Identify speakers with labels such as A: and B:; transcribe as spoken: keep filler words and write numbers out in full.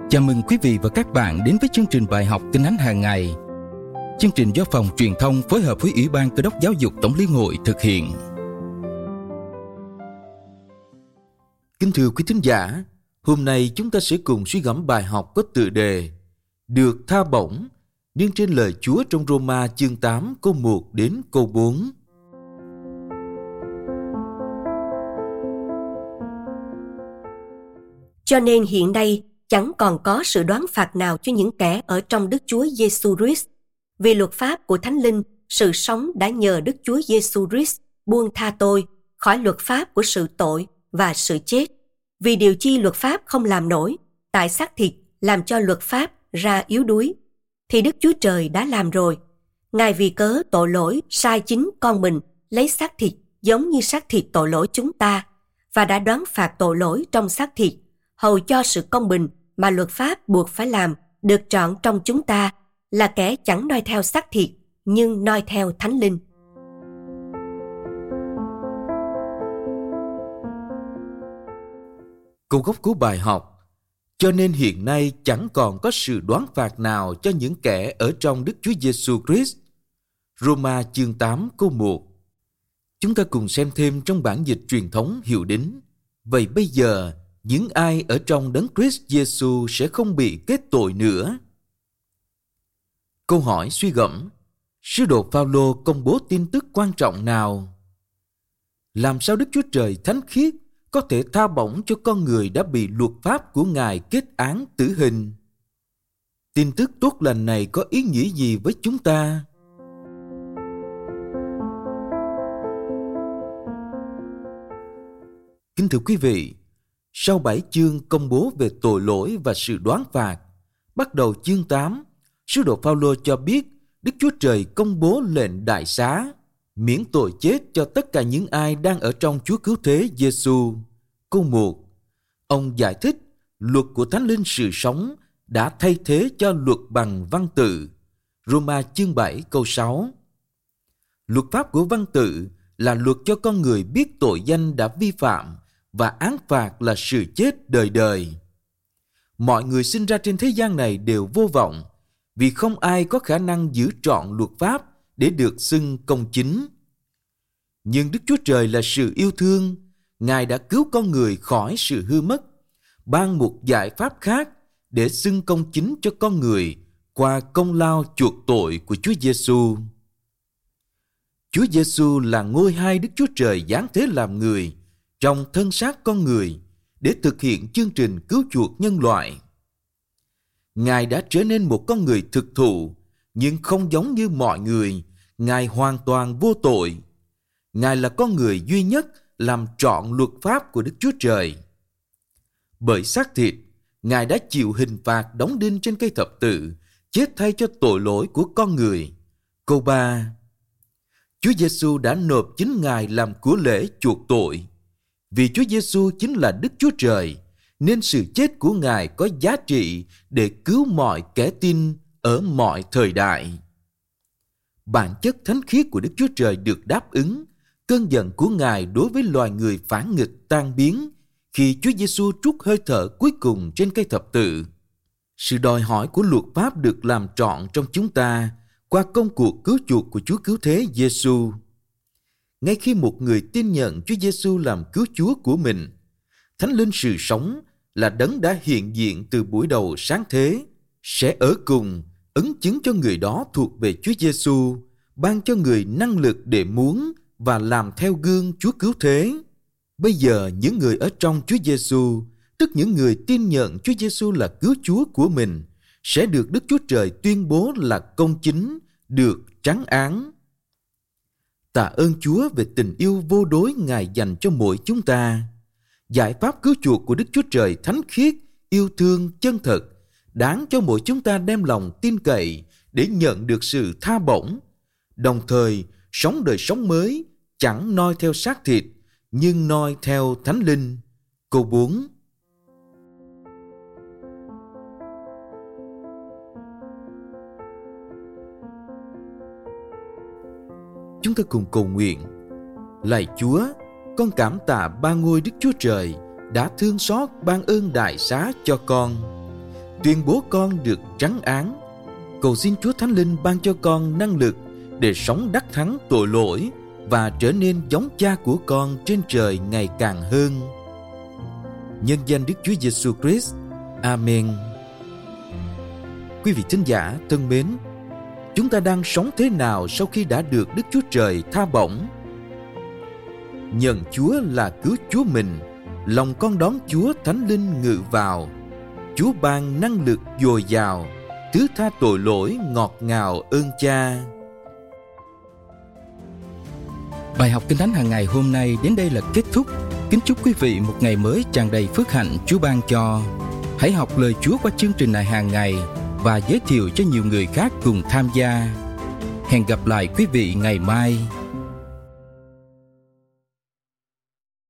A: Chào mừng quý vị và các bạn đến với chương trình bài học Kinh Thánh hàng ngày. Chương trình do Phòng Truyền thông phối hợp với Ủy ban Cơ đốc Giáo dục Tổng Liên hội thực hiện. Kính thưa quý thính giả, hôm nay chúng ta sẽ cùng suy gẫm bài học có tựa đề Được tha bổng, nương trên lời Chúa trong Roma chương tám câu một đến câu bốn.
B: Cho nên hiện nay chẳng còn có sự đoán phạt nào cho những kẻ ở trong Đức Chúa Giêsu Christ. Vì luật pháp của Thánh Linh, sự sống đã nhờ Đức Chúa Giêsu Christ buông tha tôi khỏi luật pháp của sự tội và sự chết. Vì điều chi luật pháp không làm nổi, tại xác thịt làm cho luật pháp ra yếu đuối, thì Đức Chúa Trời đã làm rồi. Ngài vì cớ tội lỗi sai chính con mình lấy xác thịt giống như xác thịt tội lỗi chúng ta, và đã đoán phạt tội lỗi trong xác thịt, hầu cho sự công bình mà luật pháp buộc phải làm được trọn trong chúng ta, là kẻ chẳng noi theo xác thịt nhưng noi theo Thánh Linh.
A: Câu gốc của bài học: cho nên hiện nay chẳng còn có sự đoán phạt nào cho những kẻ ở trong Đức Chúa Giêsu Christ. Roma chương tám câu một. Chúng ta cùng xem thêm trong bản dịch truyền thống hiệu đính. Vậy bây giờ, những ai ở trong Đấng Christ Giêsu sẽ không bị kết tội nữa. Câu hỏi suy gẫm: sứ đồ Phao-lô công bố tin tức quan trọng nào? Làm sao Đức Chúa Trời thánh khiết có thể tha bổng cho con người đã bị luật pháp của Ngài kết án tử hình? Tin tức tốt lành này có ý nghĩa gì với chúng ta? Kính thưa quý vị, sau bảy chương công bố về tội lỗi và sự đoán phạt, bắt đầu chương tám, sứ đồ Phao-lô cho biết Đức Chúa Trời công bố lệnh đại xá, miễn tội chết cho tất cả những ai đang ở trong Chúa Cứu Thế Giêsu. Câu một, ông giải thích luật của Thánh Linh sự sống đã thay thế cho luật bằng văn tự. Roma chương bảy câu sáu. Luật pháp của văn tự là luật cho con người biết tội danh đã vi phạm, và án phạt là sự chết đời đời. Mọi người sinh ra trên thế gian này đều vô vọng, vì không ai có khả năng giữ trọn luật pháp để được xưng công chính. Nhưng Đức Chúa Trời là sự yêu thương, Ngài đã cứu con người khỏi sự hư mất, ban một giải pháp khác để xưng công chính cho con người qua công lao chuộc tội của Chúa Giêsu. Chúa Giêsu là ngôi hai Đức Chúa Trời giáng thế làm người trong thân xác con người để thực hiện chương trình cứu chuộc nhân loại. Ngài đã trở nên một con người thực thụ, nhưng không giống như mọi người, Ngài hoàn toàn vô tội. Ngài là con người duy nhất làm trọn luật pháp của Đức Chúa Trời. Bởi xác thịt, Ngài đã chịu hình phạt đóng đinh trên cây thập tự, chết thay cho tội lỗi của con người. Câu ba. Chúa Giêsu đã nộp chính Ngài làm của lễ chuộc tội. Vì Chúa Giêsu chính là Đức Chúa Trời, nên sự chết của Ngài có giá trị để cứu mọi kẻ tin ở mọi thời đại. Bản chất thánh khiết của Đức Chúa Trời được đáp ứng. Cơn giận của Ngài đối với loài người phản nghịch tan biến khi Chúa Giêsu trút hơi thở cuối cùng trên cây thập tự. Sự đòi hỏi của luật pháp được làm trọn trong chúng ta qua công cuộc cứu chuộc của Chúa Cứu Thế Giêsu. Ngay khi một người tin nhận Chúa Giêsu làm cứu Chúa của mình, Thánh Linh sự sống là Đấng đã hiện diện từ buổi đầu sáng thế, sẽ ở cùng, ấn chứng cho người đó thuộc về Chúa Giêsu, ban cho người năng lực để muốn và làm theo gương Chúa Cứu Thế. Bây giờ những người ở trong Chúa Giêsu, tức những người tin nhận Chúa Giêsu là cứu Chúa của mình, sẽ được Đức Chúa Trời tuyên bố là công chính, được trắng án. Tạ ơn Chúa về tình yêu vô đối Ngài dành cho mỗi chúng ta. Giải pháp cứu chuộc của Đức Chúa Trời thánh khiết, yêu thương, chân thật, đáng cho mỗi chúng ta đem lòng tin cậy để nhận được sự tha bổng, đồng thời sống đời sống mới, chẳng noi theo xác thịt, nhưng noi theo Thánh Linh. Câu bốn. Chúng ta cùng cầu nguyện. Lạy Chúa, con cảm tạ ba ngôi Đức Chúa Trời đã thương xót ban ơn đại xá cho con. tuyên bố con được trắng án. Cầu xin Chúa Thánh Linh ban cho con năng lực để sống đắc thắng tội lỗi và trở nên giống Cha của con trên trời ngày càng hơn. Nhân danh Đức Chúa Giêsu Christ. Amen. Quý vị thính giả thân mến, chúng ta đang sống thế nào sau khi đã được Đức Chúa Trời tha bổng? Nhận Chúa là cứu Chúa mình, lòng con đón Chúa Thánh Linh ngự vào. Chúa ban năng lực dồi dào, thứ tha tội lỗi ngọt ngào ơn Cha.
C: Bài học Kinh Thánh hàng ngày hôm nay đến đây là kết thúc. Kính chúc quý vị một ngày mới tràn đầy phước hạnh Chúa ban cho. Hãy học lời Chúa qua chương trình này hàng ngày và giới thiệu cho nhiều người khác cùng tham gia. Hẹn gặp lại quý vị ngày mai.